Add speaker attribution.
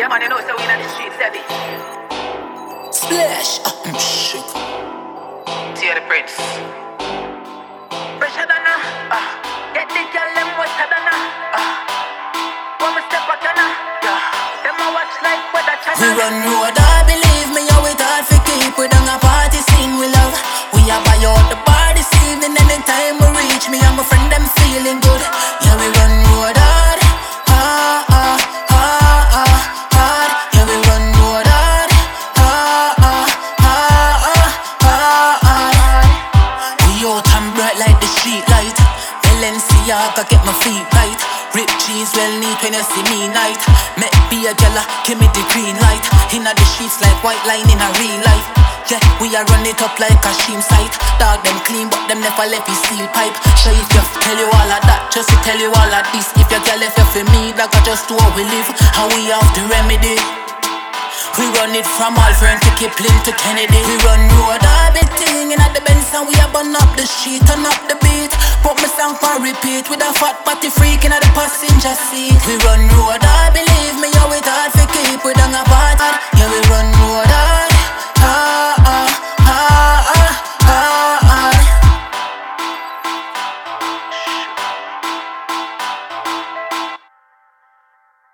Speaker 1: Yeah, man, you know, so we in the streets heavy.
Speaker 2: Splash, I'm shook.
Speaker 1: Tear the prince. Pressure than get the girl them wetter than when we step out yeah. Them a watch like weather channel.
Speaker 2: We run road, I believe me, how it hard for keep. We done a party scene we love. We a buy out the bar this evening. Anytime we reach me and my friend them feeling good. Yeah, we run road hard. Yeah, we run road hard. We out and bright like the street light. Balenciaga get my feet right. Rip jeans well neat when you see me night. Met be a gala, give me the green light. Inna the streets like white line in a real life. Yeah, we a run it up like a stream site. Dog them clean but them never left me steel pipe. So if you tell you all of that, just to tell you all of this. If you girl left you for me, that got just to how we live. And we have the remedy. We run it from Alfred to Kipling to Kennedy. We run road all big thing inna the Benz and we a burn up the street, turn up the beat. Put my song for repeat with a fat party freak inna the passenger seat. We run road all believe me, how it hard for keep. We done a part.